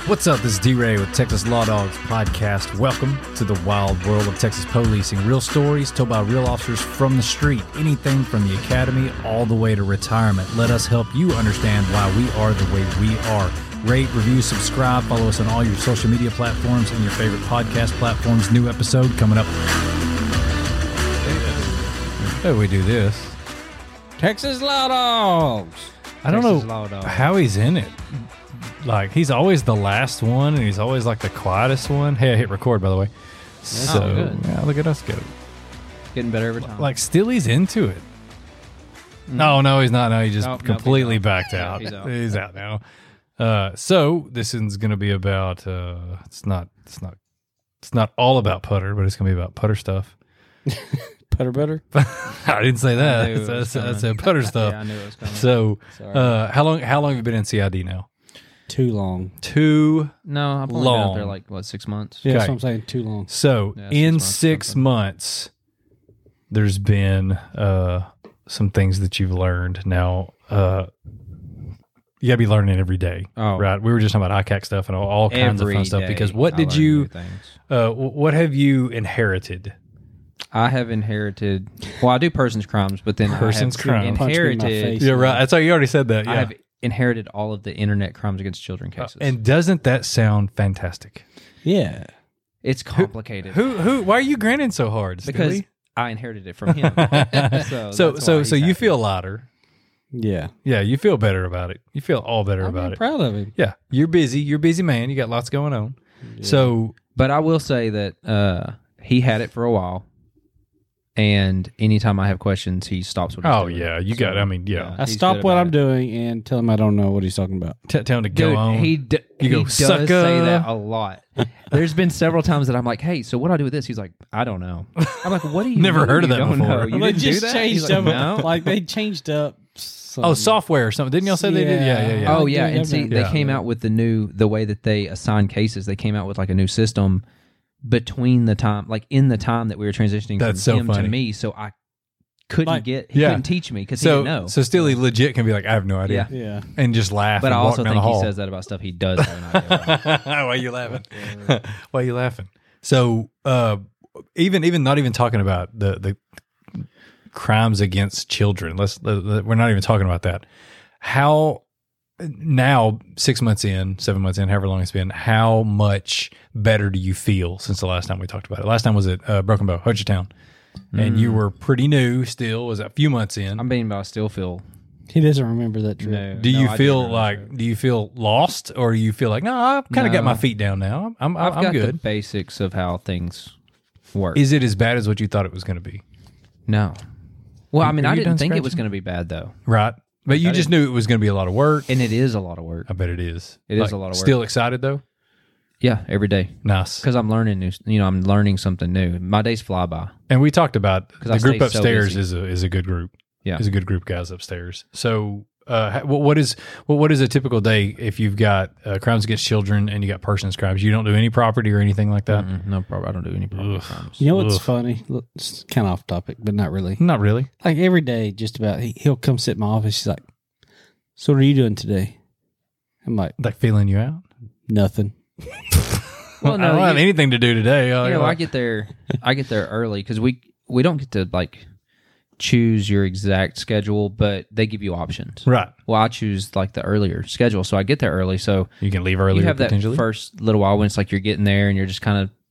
What's up? This is D-Ray with Texas Law Dogs Podcast. Welcome to the wild world of Texas policing. Real stories told by real officers from the street. Anything from the academy all the way to retirement. Let us help you understand why we are the way we are. Rate, review, subscribe, follow us on all your social media platforms and your favorite podcast platforms. New episode coming up. How do we do this? Texas Law Dogs. I don't know how he's in it. Like, he's always the last one, and he's always, like, the quietest one. Hey, I hit record, by the way. So, good. Yeah, look at us go. Getting better every time. Like, still he's into it. No, he's not. No, he just completely backed out. He's out now. So, this is going to be about, it's not all about putter, but it's going to be about putter stuff. Putter butter? I didn't say that. I said putter stuff. Yeah, I knew it was coming. So, how long have you been in CID now? Too long. No, I've only been up there like, 6 months? Yeah, that's what I'm saying. Too long. So, Yeah, in 6 6 months, there's been some things that you've learned. Now, you got to be learning every day, right? We were just talking about ICAC stuff and all kinds of fun stuff. Because what did you, what have you inherited? I have inherited, well, I do persons crimes, but then Persons crimes. inherited. Yeah, right. That's how you already said that. Yeah. I have inherited all of the internet crimes against children cases. And doesn't that sound fantastic? Yeah. It's complicated. Who? Why are you grinning so hard? Because Steely? I inherited it from him. So you feel lighter. Yeah. Yeah, you feel better about it. You feel all better about it. Proud of him. Yeah, you're busy. You're a busy man. You got lots going on. Yeah. So, but I will say that he had it for a while, and anytime I have questions, he stops what he's doing. Yeah, you got. I mean, yeah. I stop what I'm doing and tell him I don't know what he's talking about. Tell him to go on. He does say that a lot. There's been several times that I'm like, "Hey, so what do I do with this?" He's like, "I don't know." I'm like, "What do you never heard of that before? know? You they didn't just do that?" changed like, no. Like they changed up. Software or something. Didn't y'all say they did? Yeah. Oh yeah, and see, they came out with the way that they assign cases. They came out with like a new system between the time, like in the time that we were transitioning from him to me. So I couldn't couldn't teach me because he didn't know. So Steely legit can be like, I have no idea. Yeah. And just laugh. But and I also think he says that about stuff he does have an idea about. Why are you laughing? Why are you laughing? So even not even talking about the crimes against children. We're not even talking about that. How now 6 months in, 7 months in, however long it's been, how much better do you feel since the last time we talked about it? Last time was at Broken Bow, Hochatown. And you were pretty new still. Was a few months in. but I still feel. He doesn't remember that trip. No, do you feel lost, or do you feel like, no, I've kind of got my feet down now. I'm got good. The basics of how things work. Is it as bad as what you thought it was going to be? No. Well, I mean, I didn't think it was scratching? going to be bad though. Right. But you just knew it was going to be a lot of work. And it is a lot of work. I bet it is. It is a lot of work. Still excited though? Yeah, every day. Nice. Because I'm learning I'm learning something new. My days fly by. And we talked about the group upstairs so is a good group. Yeah. Is a good group of guys upstairs. So what is a typical day if you've got crimes against children and you got persons crimes? You don't do any property or anything like that? No problem. I don't do any property crimes. You know what's funny? It's kind of off topic, but not really. Not really. Like every day, just about, he'll come sit in my office. He's like, "So what are you doing today?" I'm like feeling you out? Nothing. Well, no, I don't have anything to do today. I get there early because we don't get to like choose your exact schedule, but they give you options. Right. Well, I choose like the earlier schedule, so I get there early. So you can leave earlier. You have that first little while when it's like you're getting there and you're just kind of,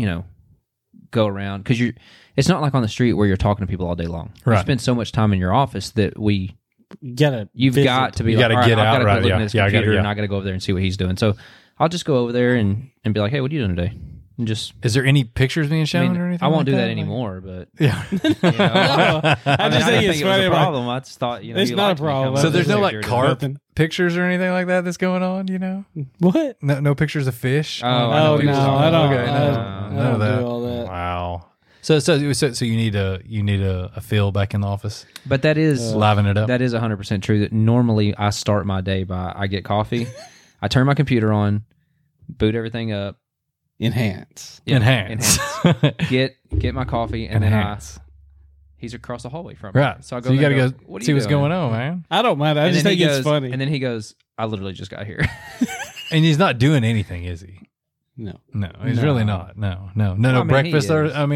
go around because it's not like on the street where you're talking to people all day long. Right. You spend so much time in your office that you've got to be like, I gotta right? Look at his computer and I got to go over there and see what he's doing. So I'll just go over there and be like, "Hey, what are you doing today?" And just is there any pictures being shown or anything? I won't like do that anymore, but yeah. I just think it's funny. A problem. I just thought it's not a problem. So there's no like carp pictures or anything like that that's going on. What? No pictures of fish. No, I don't. Okay, I don't do all that. Wow. So you need a Phil back in the office. But that is liven it up. That is 100% true. That normally I start my day by I get coffee, I turn my computer on, boot everything up, enhance. Get my coffee, and then he's across the hallway from me. Right. So I go. You got to go what see what's doing? going on, man. I don't mind. I just think it's funny. And then he goes, "I literally just got here." And he's not doing anything, is he? No, he's really not. No. Breakfast.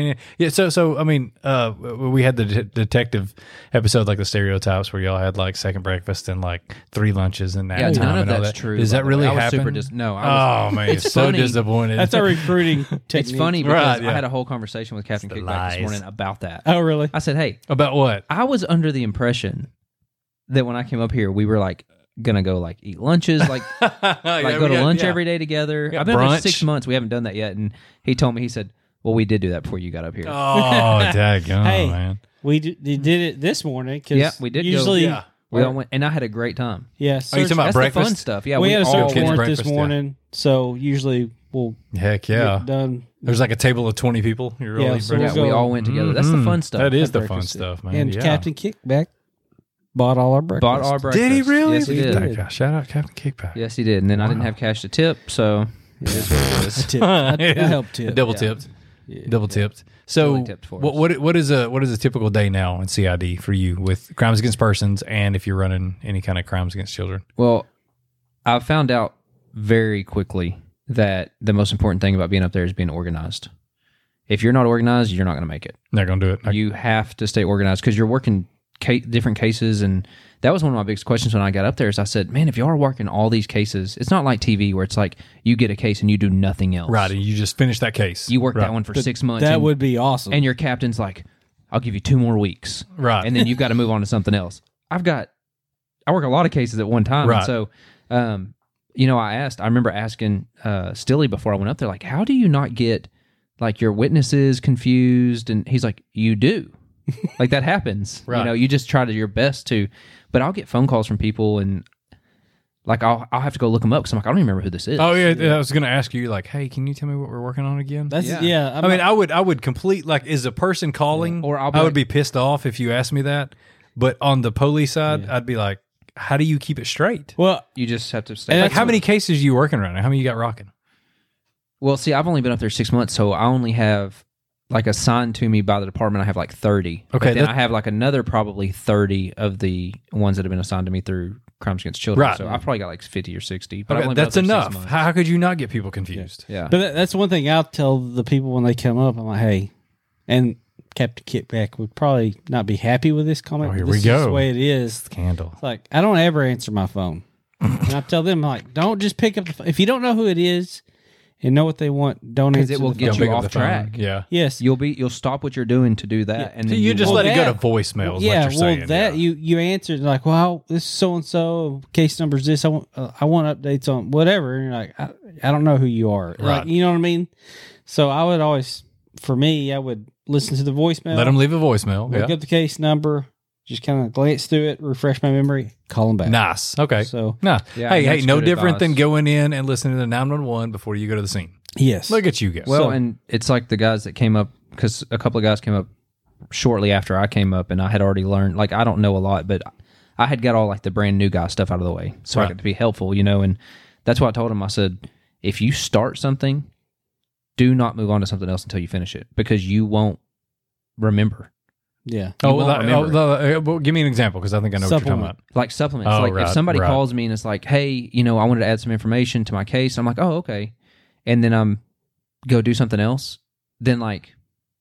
We had the detective episode, like the stereotypes, where y'all had like second breakfast and like 3 lunches and nap time. None of and all that's that. true. Does that really happen? Man, it's so disappointed. That's our recruiting technique. It's funny because I had a whole conversation with Captain Kickback this morning about that. Oh, really? I said, hey, about what? I was under the impression that when I came up here, we were like gonna go like eat lunches, like go to lunch every day together. I've been there 6 months. We haven't done that yet. And he told me, he said, well, we did do that before you got up here. Oh, daggone, hey, man. We did it this morning. Cause we did. Usually, we all went, and I had a great time. Yeah. Are you talking about that's breakfast? The fun stuff. Yeah, we had a search warrant this breakfast, morning, so usually we'll get done. There's like a table of 20 people. We all went together. That's the fun stuff. That is the fun stuff, man. And Captain Kickback bought all our breakfast. Did he really? Yes, he did. Shout out Captain Kickback. Yes, he did. And then I didn't have cash to tip, so it is what it is. I helped tip. Double tipped. Double tipped. So what is a typical day now in CID for you with crimes against persons, and if you're running any kind of crimes against children? Well, I found out very quickly that the most important thing about being up there is being organized. If you're not organized, you're not going to make it. Not going to do it. You have to stay organized because you're working different cases, and that was one of my biggest questions when I got up there. Is I said, man, if y'all are working all these cases, it's not like TV where it's like you get a case and you do nothing else. Right, and you just finish that case. You work that one for 6 months. That would be awesome. And your captain's like, I'll give you 2 more weeks. Right, and then you've got to move on to something else. I work a lot of cases at one time. Right. And so, I remember asking Stilly before I went up there, like, how do you not get like your witnesses confused? And he's like, you do. Like that happens. Right. You just try your best to, but I'll get phone calls from people and like I'll have to go look them up because I'm like, I don't even remember who this is. Oh yeah, I was going to ask you like, hey, can you tell me what we're working on again? I would complete like, is a person calling, or I would be pissed off if you asked me that. But on the police side, I'd be like, how do you keep it straight? Well, you just have to stay. Like, how many cases are you working right now? How many you got rocking? Well, see, I've only been up there 6 months, so I only have like assigned to me by the department. I have like 30. Okay, but then I have like another probably 30 of the ones that have been assigned to me through crimes against children. Right. So I've probably got like 50 or 60. But okay, that's enough. How could you not get people confused? Yeah. But that's one thing I'll tell the people when they come up. I'm like, hey, and Captain Kickback would probably not be happy with this comment. Oh, here this we go. Is the way it is. Scandal. It's like, I don't ever answer my phone. And I tell them, like, don't just pick up the phone. If you don't know who it is and know what they want, don't answer it will get you off track. Yeah. Yes. You'll stop what you're doing to do that. Yeah. And so then you just let it go to voicemail. Yeah. What you're saying. You answered like, well, this is so-and-so, case number's this. I want updates on whatever. And you're like, I don't know who you are. Right. Like, you know what I mean? So I would always, for me, I would listen to the voicemail. Let them leave a voicemail. Look up the case number. Just kind of glance through it, refresh my memory, call them back. Nice. Okay. So, nah. Yeah, hey, no different than going in and listening to 911 before you go to the scene. Yes. Look at you guys. Well, and it's like the guys that came up, because a couple of guys came up shortly after I came up, and I had already learned, like, I don't know a lot, but I had got all like the brand new guy stuff out of the way. So I got to be helpful, and that's what I told him. I said, if you start something, do not move on to something else until you finish it, because you won't remember. Yeah. Well, give me an example, because I think I know what you're talking about. Like supplements. If somebody calls me and it's like, hey, I wanted to add some information to my case. I'm like, oh, okay. And then go do something else. Then like,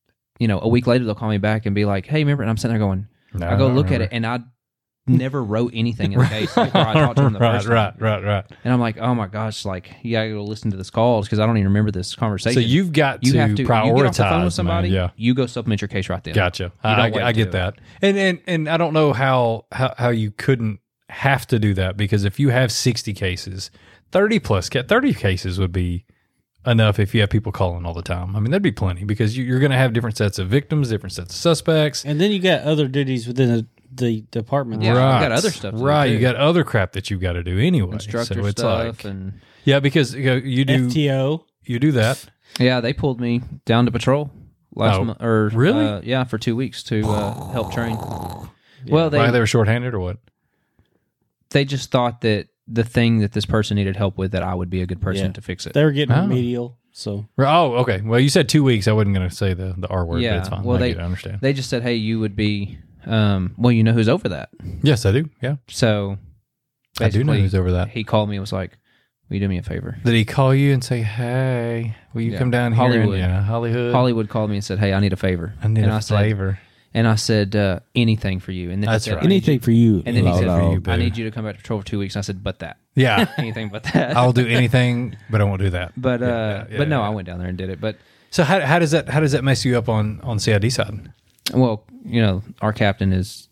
a week later they'll call me back and be like, hey, remember? And I'm sitting there going, no, I go look at it, and I never wrote anything in the case before I talked to him the first time. Right. And I'm like, oh my gosh, like, you gotta go listen to this call because I don't even remember this conversation. So you've got to have to prioritize. You get off the phone with somebody, man, yeah. You go supplement your case right then. Gotcha. I get that. And I don't know how you couldn't have to do that, because if you have 60 cases, 30 cases would be enough if you have people calling all the time. I mean, that'd be plenty, because you're going to have different sets of victims, different sets of suspects. And then you got other duties within the department. Yeah, right. You got other stuff to do right. too. You got other crap that you've got to do anyway. Instructor so it's stuff like, and because you do FTO. You do that. Yeah, they pulled me down to patrol last month. Or really? Yeah, for 2 weeks to help train. Yeah. Well, they were shorthanded or what? They just thought that the thing that this person needed help with, that I would be a good person to fix it. They were getting remedial. So okay. Well, you said 2 weeks. I wasn't going to say the R word. Yeah, but it's fine. Well, I understand. They just said, hey, you would be. Well, you know who's over that? Yes, I do. Yeah. So I do know who's over that. He called me and was like, Will you do me a favor? Did he call you and say, "Hey, will you come down here?" Hollywood. Hollywood. Hollywood called me and said, "Hey, I need a favor." I need a favor. And I said, anything for you. And then That's he said, right. Anything for you. And then he said, I I need you to come back to patrol for 2 weeks. And I said, but that. Yeah. Anything but that. I'll do anything, but I won't do that. But no, I went down there and did it. But so how does that mess you up on CID side? Well, our captain is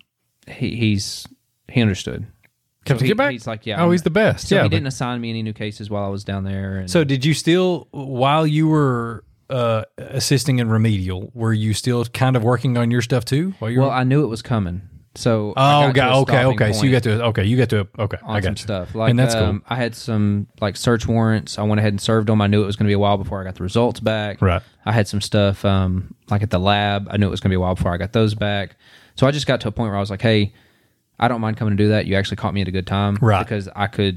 he understood. Captain Getback? He's like, yeah. Oh, he's the best. So he didn't assign me any new cases while I was down there. And so did you still, while you were assisting in remedial, were you still kind of working on your stuff too? Well, I knew it was coming. So okay. So you got to on some stuff. Like, and that's cool. I had some like search warrants. I went ahead and served them. I knew it was going to be a while before I got the results back. Right. I had some stuff like at the lab. I knew it was going to be a while before I got those back. So I just got to a point where I was like, hey, I don't mind coming to do that. You actually caught me at a good time. Right. Because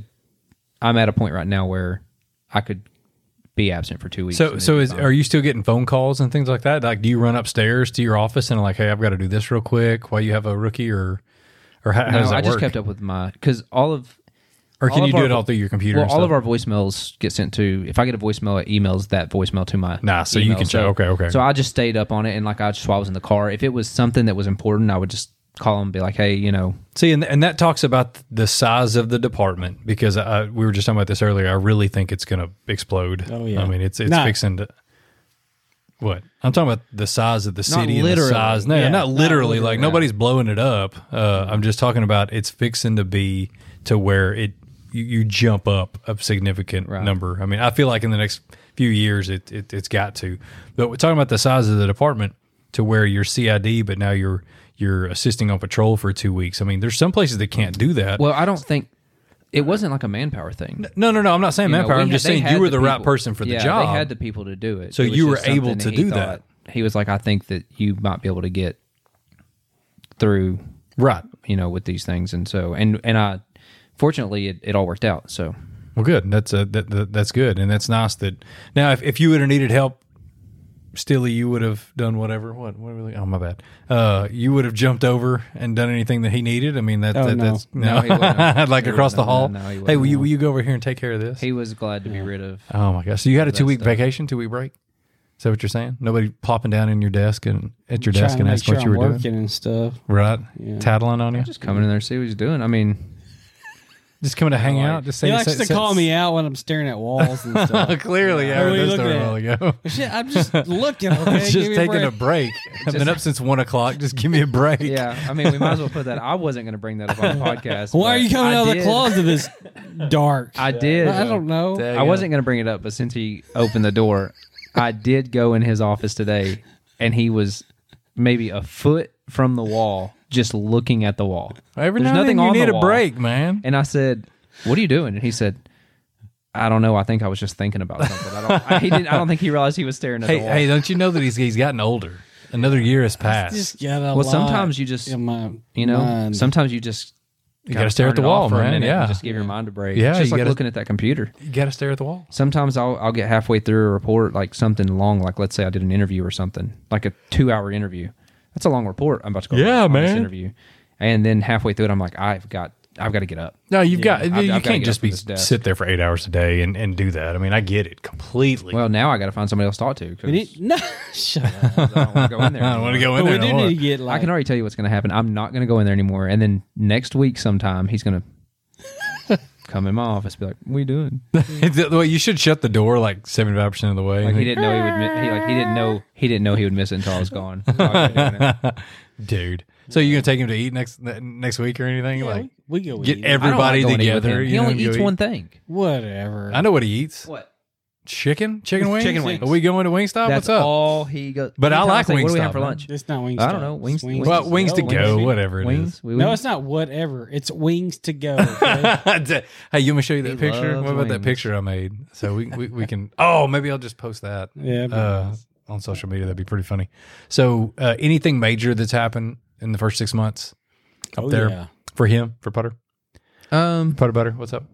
I'm at a point right now where I could be absent for 2 weeks. So are you still getting phone calls and things like that? Like, do you run upstairs to your office and like, hey, I've got to do this real quick while you have a rookie, or how does that work? I just kept up with because or can you do it all through your computer? Well, all of our voicemails get sent to. If I get a voicemail, it emails that voicemail to my. So email. You can check. Okay. So I just stayed up on it, and like while I was in the car, if it was something that was important, I would just call them and be like, hey, See, and that talks about the size of the department, because we were just talking about this earlier. I really think it's going to explode. Oh, yeah. I mean, it's fixing to... What? I'm talking about the size of the city and the size. No, not literally. Like, nobody's blowing it up. I'm just talking about it's fixing to be to where you jump up a significant number. I mean, I feel like in the next few years it's got to. But we're talking about the size of the department to where you're CID, but now you're assisting on patrol for 2 weeks. I mean, there's some places that can't do that. Well, I don't think it wasn't like a manpower thing. No. I'm not saying manpower. I'm just saying you were the right person for the job. They had the people to do it. So you were able to do that. He was like, I think that you might be able to get through, right? With these things, and so and I, fortunately, it all worked out. So, well, good. That's good, and that's nice. That now, if you would have needed help, Steely, you would have done whatever. What really? Oh, my bad. You would have jumped over and done anything that he needed. I mean, that's no, he wouldn't. Like across the hall. No, hey, will you go over here and take care of this? He was glad to be rid of. Oh my gosh! So you had a 2-week vacation, 2-week break. Is that what you're saying? Nobody plopping down in your desk and at your desk and asking what you were doing, working and stuff, right? Yeah. Tattling on you. Just coming in there and see what he's doing. I mean. Just coming to hang out. Just he likes to call me out when I'm staring at walls and stuff. Clearly, I heard that story a while ago. Shit, I'm just looking. Okay? Just taking a break. I've been up since 1 o'clock. Just give me a break. Yeah, I mean, we might as well put that. I wasn't going to bring that up on the podcast. Why are you coming out of the closet this dark? I did. I don't know. I wasn't going to bring it up, but since he opened the door, I did go in his office today, and he was maybe a foot from the wall, just looking at the wall. There's nothing on the wall. You need a break, man. And I said, "What are you doing?" And he said, "I don't know. I think I was just thinking about something." I don't think he realized he was staring at the wall. Hey, don't you know that he's gotten older? Another year has passed. Sometimes you just, sometimes you just you got to stare at the wall, man. Yeah, just give your mind a break. Yeah, it's just like looking at that computer. You got to stare at the wall. Sometimes I'll get halfway through a report, like something long, like let's say I did an interview or something, like a 2-hour interview. That's a long report. I'm about to go on this interview, and then halfway through it, I'm like, I've got to get up. No, you can't just sit there for 8 hours a day and do that. I mean, I get it completely. Well, now I got to find somebody else to talk to. Shut up. I don't want to go in there. I don't want to go in there. We do need to get. I can already tell you what's going to happen. I'm not going to go in there anymore. And then next week, sometime he's going to come in my office, and be like, "What are you doing?" Well, you should shut the door like 75% of the way. Like he didn't know he would. He didn't know he would miss it until I was gone. Dude. So you gonna take him to eat next week or anything? Yeah, like we go get everybody together. He only eats one thing. Whatever. I know what he eats. What? Chicken wings. Chicken wings. Are we going to Wingstop? What's up? All he goes. But I like Wingstop. What do we have for lunch? It's not Wingstop. I don't know. Wings. Well, wings to go. Whatever it is. No, it's not whatever. It's wings to go. Okay? Hey, you want me to show you that picture? What about that picture I made? So we can. Oh, maybe I'll just post that. Yeah. On social media, that'd be pretty funny. So, anything major that's happened in the first 6 months up there for him, for Putter? Putter Butter, what's up?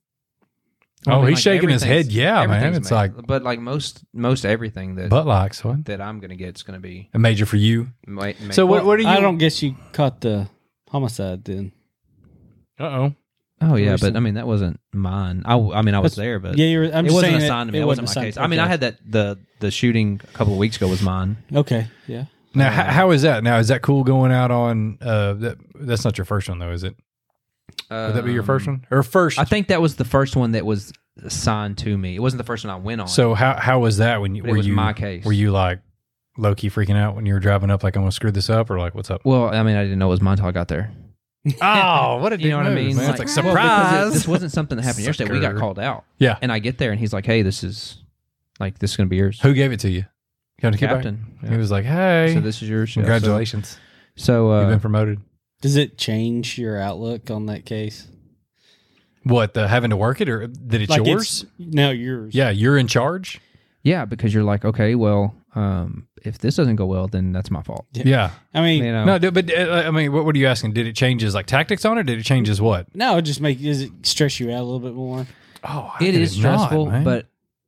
Oh, he's shaking his head. Yeah, man. It's like, but like most everything that butt likes what that I'm gonna get is gonna be a major for you. So what are you? I don't guess you caught the homicide then. Uh-oh. Oh yeah, but I mean that wasn't mine. I was there, but yeah, it wasn't assigned to me. It wasn't my case. Okay. I mean, I had that the shooting a couple of weeks ago was mine. Okay, yeah. Now, how is that? Now, is that cool going out on? That's not your first one though, is it? Would that be your first one or first? I think that was the first one that was assigned to me. It wasn't the first one I went on. So how was that when you? It was my case. Were you like low key freaking out when you were driving up? Like I'm gonna screw this up, or like what's up? Well, I mean, I didn't know it was mine until I got there. Oh, what a you know what I mean? Man. It's like surprise. This wasn't something that happened yesterday. We got called out. Yeah, and I get there and he's like, "Hey, this is going to be yours." Who gave it to you? The captain. Yeah. He was like, "Hey, so this is yours. Congratulations." So you've been promoted. Does it change your outlook on that case? What, having to work it, or that it's like yours? No, yours. Yeah, you're in charge. Yeah, because you're like, okay, well, if this doesn't go well, then that's my fault. Yeah. I mean, no, but I mean, what are you asking? Did it change his like tactics on it? Did it change his what? No, it just does it stress you out a little bit more? Oh, it is stressful, but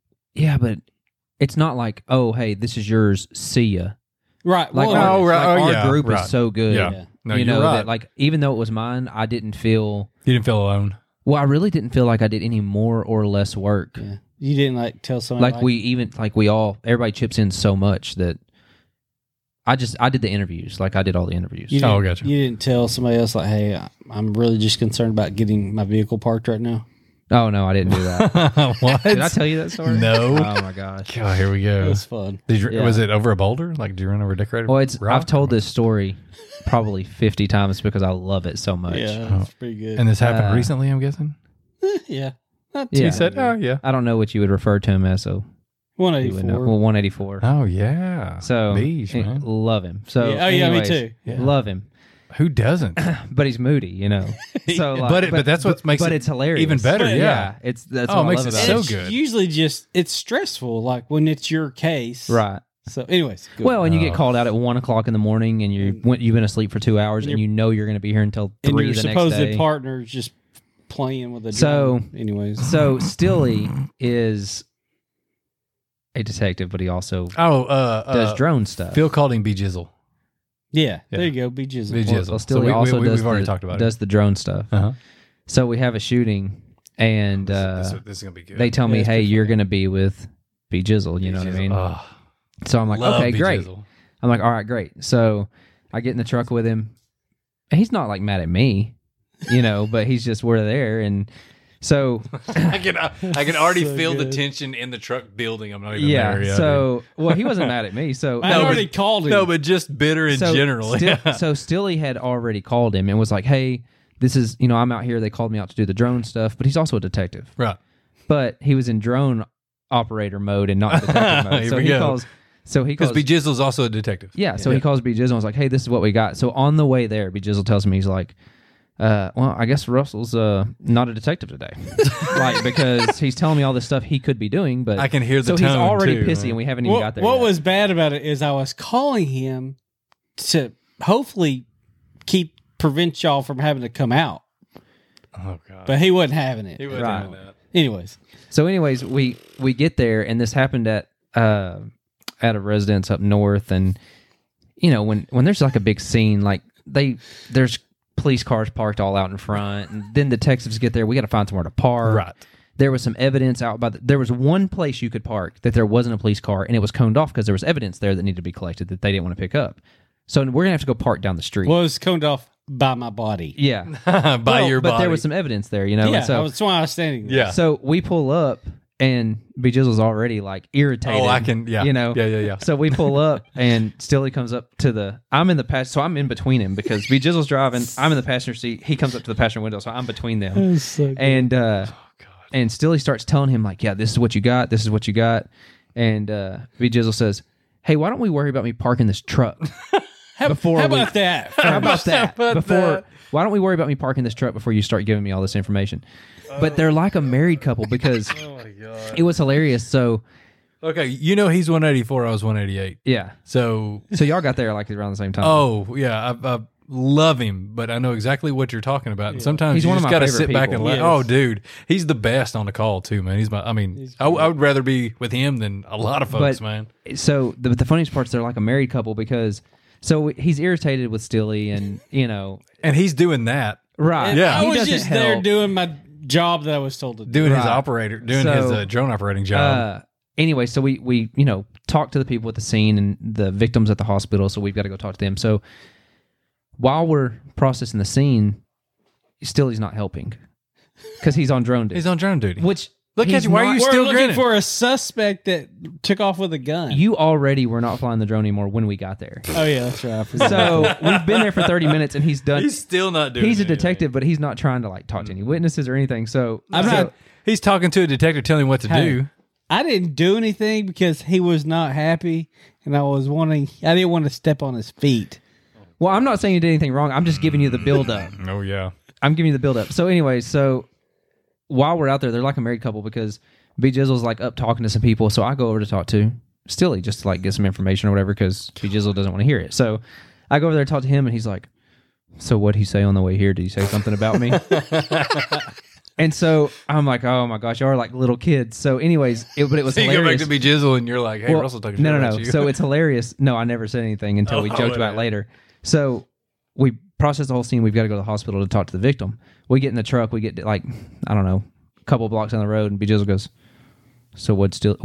it's not like, oh, hey, this is yours. See ya. Right. Like, our group is so good. Yeah. No, you know right. that like even though it was mine, I didn't feel. You didn't feel alone. Well, I really didn't feel like I did any more or less work. Yeah. You didn't like tell someone everybody chips in so much that I did the interviews. Like I did all the interviews. Gotcha. You didn't tell somebody else like, hey, I'm really just concerned about getting my vehicle parked right now. Oh no, I didn't do that. What? Did I tell you that story? No. Oh my gosh. God, here we go. It was fun. Was it over a boulder? Like, did you run over a decorated? Well, I've told this story probably 50 times because I love it so much. Yeah, it's pretty good. And this happened recently, I'm guessing? Yeah. He said, oh, yeah. I don't know what you would refer to him as, so 184. Well, 184. Oh, yeah. So, man. Love him. So, me too. Yeah. Love him. Who doesn't? But he's moody, you know. So, like, but that's what makes it it's hilarious. Even better, yeah. That's what I makes love it about so it. good. Usually it's stressful, like when it's your case. Right. So, anyways. Good. Well, and you get called out at 1 o'clock in the morning and you've been asleep for 2 hours and you know you're going to be here until 3 the next day. And your supposed partner is just playing with a drone. Anyways. So, Stilly is a detective, but he also does drone stuff. Phil called him B Jizzle. Yeah, there you go, B Jizzle. Well, Stilly we've already talked about does the drone stuff. Uh-huh. So we have a shooting, and this is gonna be good. They tell me, "Hey, you're going to be with B Jizzle." You know what I mean? So I'm like, "Okay, great." B-Jizzle. I'm like, "All right, great." So I get in the truck with him, and he's not like mad at me, you know, but he's just we're there, and so I can already feel the tension in the truck building. I'm not even there yet. So he wasn't mad at me. So I already called him. No, but just bitter in general. So Stilly had already called him and was like, "Hey, this is I'm out here. They called me out to do the drone stuff, but he's also a detective, right? But he was in drone operator mode and not detective mode. So he calls because B Jizzle's also a detective. Yeah. So he calls B Jizzle and was like, "Hey, this is what we got." So on the way there, B Jizzle tells me, he's like, well, I guess Russell's not a detective today, like because he's telling me all this stuff he could be doing, but I can hear the tone. So he's already too, pissy, man. and we haven't even got there. What yet. was bad about it is I was calling him to hopefully prevent y'all from having to come out. Oh god! But he wasn't having it. He wasn't having that. Anyways, we get there, and this happened at a residence up north, and when there's like a big scene, like there's police cars parked all out in front, and then detectives get there. We got to find somewhere to park. Right. There was some evidence out there was one place you could park that there wasn't a police car, and it was coned off because there was evidence there that needed to be collected that they didn't want to pick up. So we're gonna have to go park down the street. Well, it was coned off by my body. Yeah, by your body. But there was some evidence there, Yeah, that's why I was standing there. Yeah. So we pull up, and B Jizzle's already like irritated. Oh, I can. Yeah. Yeah. So we pull up, and Stilly comes up I'm in the passenger, so I'm in between him because B Jizzle's driving. I'm in the passenger seat. He comes up to the passenger window, so I'm between them. So and and Stilly starts telling him like, "Yeah, this is what you got. This is what you got." And B Jizzle says, "Hey, why don't we worry about me parking this truck?" How about that? Why don't we worry about me parking this truck before you start giving me all this information? But they're like a married couple because oh my god, it was hilarious. So okay, he's 184, I was 188. Yeah. So y'all got there like around the same time. Oh yeah, I love him, but I know exactly what you're talking about. And sometimes he's you one just of my got to favorite sit back and people. laugh. Yes. Oh, dude, he's the best on the call too, man. I would rather be with him than a lot of folks, man. So the funniest part is they're like a married couple because. So he's irritated with Stilly, and and he's doing that Right. Yeah. I He was doesn't just there help. doing my job that I was told to do. Doing his Right. his drone operating job. Anyway, so we talk to the people at the scene and the victims at the hospital, so we've got to go talk to them. So while we're processing the scene, he's not helping because he's on drone duty. He's on drone duty. Which Look at you. Why are you We're still looking grinning? for a suspect that took off with a gun. you already were not flying the drone anymore when we got there. Oh yeah, that's right. I forgot. So we've been there for 30 minutes and he's done. He's still not doing. He's a anything. detective, but he's not trying to like talk to any witnesses or anything. So I'm not. He's talking to a detective, telling him what to Hey. do. I didn't do anything because he was not happy, and I didn't want to step on his feet. Well, I'm not saying you did anything wrong. I'm just giving you the build up. Oh yeah. I'm giving you the build up. So anyway, so while we're out there, they're like a married couple because B Jizzle's like up talking to some people. So I go over to talk to Stilly just to like get some information or whatever because B Jizzle doesn't want to hear it. So I go over there to talk to him and he's like, so what'd he say on the way here? Did he say something about me? And so I'm like, oh my gosh, y'all are like little kids. So anyways, but it was So you hilarious. go back to be Jizzle and you're like, hey, Well, Russell talking shit no. about you. So it's hilarious. No, I never said anything until we joked about it later. So we process the whole scene. We've got to go to the hospital to talk to the victim. We get in the truck. We get like, I don't know, a couple blocks down the road, and B Jizzle goes, so what's still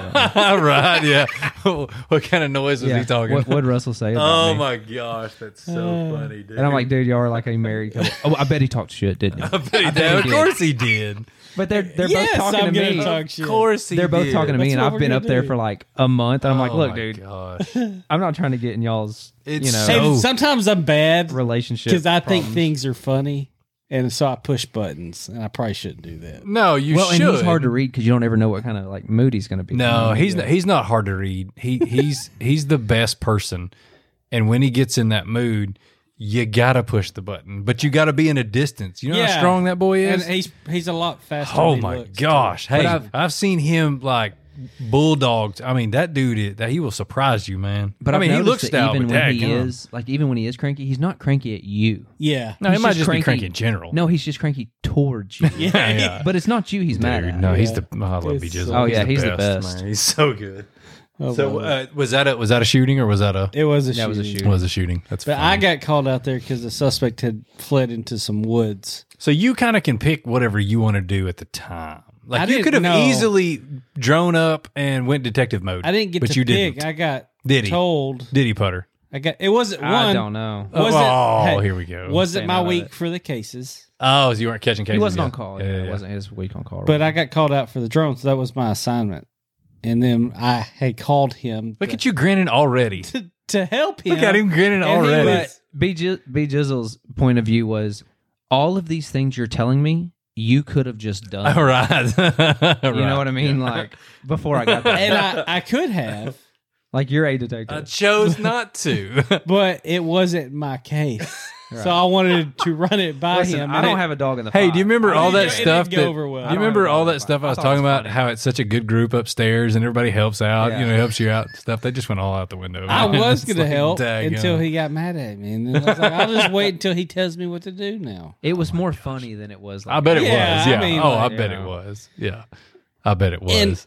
Right, yeah. What kind of noise was he talking? What'd Russell say about Oh me? my gosh, that's so funny, dude. And I'm like, dude, y'all are like a married couple. Oh, I bet he talked shit, didn't he? I bet he did. Of course he did. But they're Yes, both talking I'm to gonna me. talk shit. Of course he They're both did. talking to me, That's and what I've we're been gonna up there do. for like a month. And I'm like, Oh look, my dude, gosh. I'm not trying to get in y'all's It's know, Hey, so sometimes I'm bad relationship because I think problems. things are funny, and so I push buttons, and I probably shouldn't do that. No, you Well, should. and he's hard to read because you don't ever know what kind of like mood he's going to be. No, he's not hard to read. He's the best person. And when he gets in that mood, you gotta push the button. But you gotta be in a distance. You know how strong that boy is? and he's a lot faster. Oh than he my looks, gosh. too. Hey, I've seen him like bulldogs. I mean, that dude that he will surprise you, man. But I mean, I've he noticed looks that stout, even but when he dadgum. is like even when he is cranky, he's not cranky at you. Yeah, No, he He's might just just be cranky. cranky in general. No, he's just cranky towards you. Yeah. But it's not you he's mad Dude, at. no, he's Yeah. the I love It's B-Jizzle. so- Oh, yeah, he's the man. best. He's so good. Oh, So well, was that a shooting or was that a it was a that was a shooting. shooting. was a shooting? That's But fine. I got called out there because the suspect had fled into some woods. So you kind of can pick whatever you want to do at the time. I Like you didn't could have know. easily drone up and went detective mode. I didn't get but to you pick. didn't. I got Did he? told. Did he, Putter? It wasn't one. I don't know. Was Oh, it, hey, here we go. Was it Staying my out of week it. for the cases? Oh, so you weren't catching cases. He wasn't yet. on call. Yeah, it wasn't his week on call. But I got called out for the drone, so that was my assignment. And then I had called him Look at you grinning already. to help him. Look at him grinning And he already. was- But B Jizzle's point of view was all of these things you're telling me, you could have just done. All right. You know what I mean? Like before I got there. And I could have, Like you're a I detective. chose not to. but it wasn't my case. So I wanted to run it by Listen, him. I don't have a dog in the Hey, fight. do you remember all that it stuff? didn't go That, over well. do I you don't remember have a all dog in that the stuff fight. I was I thought it talking was about? funny. How it's such a good group upstairs and everybody helps out. Yeah. You know, helps you out and stuff. They just went all out the window. I was It's going to like, help daggone. until he got mad at me. And then I was like, I'll just wait until he tells me what to do now. It was more funny than it was. Like, I bet it Yeah, was. I Yeah. mean, oh, like, I bet you it know. was. Yeah. I bet it was. And-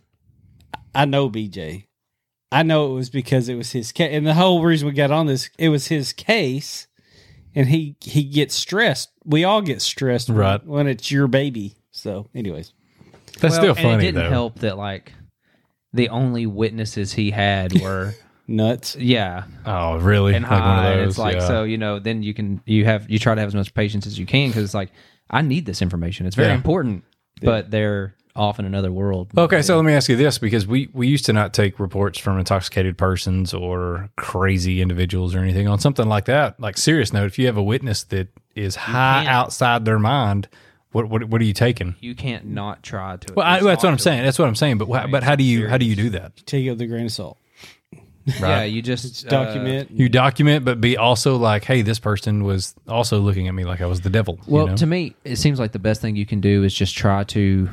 I know BJ. I know it was because it was his case. And the whole reason we got on this, it was his case. And he gets stressed. We all get stressed Right. when it's your baby. So, anyways. That's still and funny, it didn't though. help that like the only witnesses he had were Nuts. yeah Oh, really? and Like one high. of And those? it's like yeah. so then you try to have as much patience as you can because it's like I need this information. It's very Yeah. important, but they're off in another world. Okay, so let me ask you this, because we used to not take reports from intoxicated persons or crazy individuals or anything on something like that. Like, serious note, if you have a witness that is high can't. outside their mind, what are you taking? You can't not try to. Well, that's what I'm saying. That's what I'm saying. But how do you do that? Take it with a grain of salt. Yeah, you just Document. You document, but be also like, hey, this person was also looking at me like I was the devil. Well, you know? to me, it seems like the best thing you can do is just try to,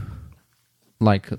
like,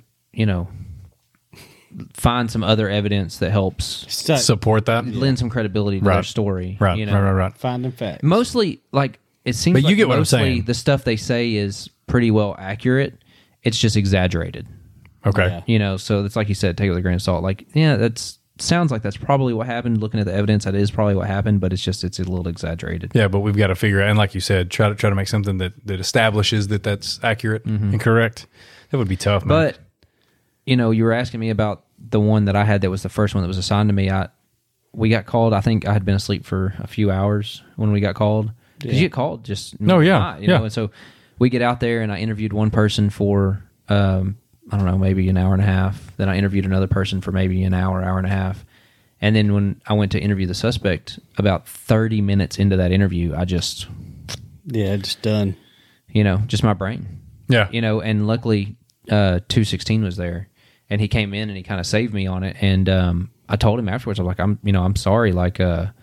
find some other evidence that helps Stuck. support that. lend some credibility to their Right. story. Right, You know? right. Finding facts. Mostly, like, it seems But like you get what I'm mostly saying. the stuff they say is pretty well accurate. It's just exaggerated. Okay. Yeah. So it's like you said, take it with a grain of salt. Like, yeah, that's sounds like that's probably what happened. Looking at the evidence, that is probably what happened, but it's a little exaggerated. Yeah, but we've got to figure out, and like you said, try to make something that establishes that that's accurate and correct. That would be tough, man. But you were asking me about the one that I had that was the first one that was assigned to me. We got called. I think I had been asleep for a few hours when we got called. Did you get called? Just And so we get out there, and I interviewed one person for I don't know, maybe an hour and a half. Then I interviewed another person for maybe an hour and a half. And then when I went to interview the suspect, about 30 minutes into that interview, I just done. Just my brain. Yeah. And luckily 216 was there, and he came in and he kind of saved me on it. And I told him afterwards, I'm like, I'm sorry. Like,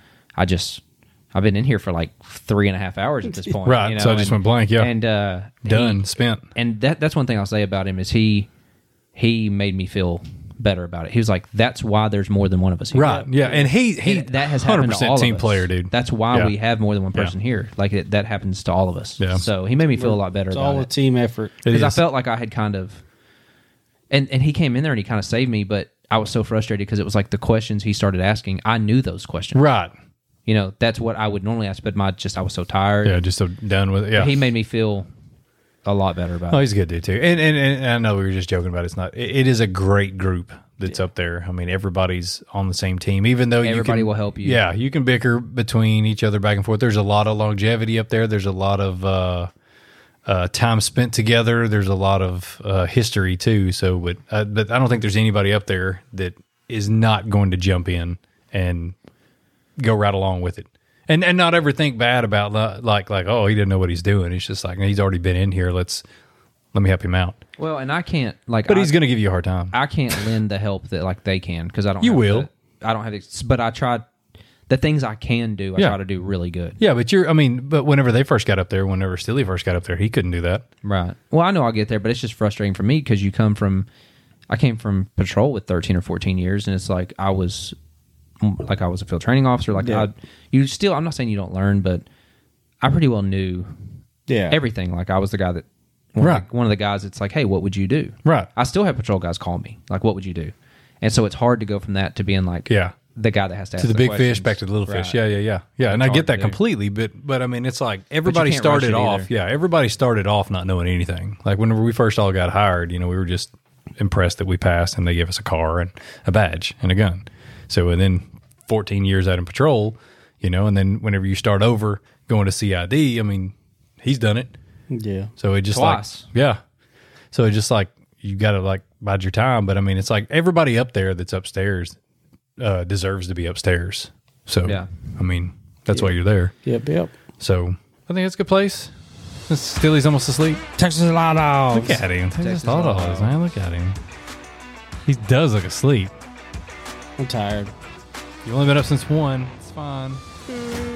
I've been in here for like 3.5 hours at this point. Right. So I just went blank. Yeah. And spent. And that's one thing I'll say about him is he made me feel better about it. He was like, that's why there's more than one of us here. Right. Yeah. And that has happened to all of us. Team player, dude. That's why we have more than one person here. Like that happens to all of us. Yeah. So he made me feel a lot better about it. It's all a team effort. Because I felt like I had kind of, and he came in there and he kind of saved me, but I was so frustrated because it was like the questions he started asking, I knew those questions. Right. That's what I would normally ask, but I was so tired. Yeah, just so done with it. Yeah. He made me feel a lot better about it. Oh, he's a good dude too. And I know we were just joking about it is a great group that's up there. I mean, everybody's on the same team, even though everybody will help you. Yeah, you can bicker between each other back and forth. There's a lot of longevity up there. There's a lot of time spent together. There's a lot of history too. So, but I don't think there's anybody up there that is not going to jump in and go right along with it, and not ever think bad about like oh, he didn't know what he's doing. It's just like, he's already been in here. Let me help him out. Well, and I can't but he's going to give you a hard time. I can't lend the help that like they can because I don't. I don't have it, but I tried the things I can do. I try to do really good. Yeah, but whenever they first got up there, whenever Steely first got up there, he couldn't do that. Right. Well, I know I'll get there, but it's just frustrating for me because I came from patrol with 13 or 14 years, and it's like I was a field training officer. Like I'm not saying you don't learn, but I pretty well knew everything. Like I was the guy that, one of the guys that's like, hey, what would you do? Right. I still have patrol guys call me, like, what would you do? And so it's hard to go from that to being like, the guy that has to ask to the big questions. fish back to the little fish. Yeah. And I get that completely, but I mean, it's like everybody started off. Yeah, everybody started off not knowing anything. Like whenever we first all got hired, we were just impressed that we passed, and they gave us a car and a badge and a gun. So, and then 14 years out in patrol, and then whenever you start over going to CID, I mean, he's done it. Yeah. So it just twice. So it's just like you got to like bide your time. But I mean, it's like everybody up there that's upstairs deserves to be upstairs. So I mean, that's why you're there. Yep. So I think it's a good place. Steely's almost asleep. Texas Law Dogs. Look at him. Texas Law Dogs, man. Look at him. He does look asleep. I'm tired. You've only been up since 1. It's fine.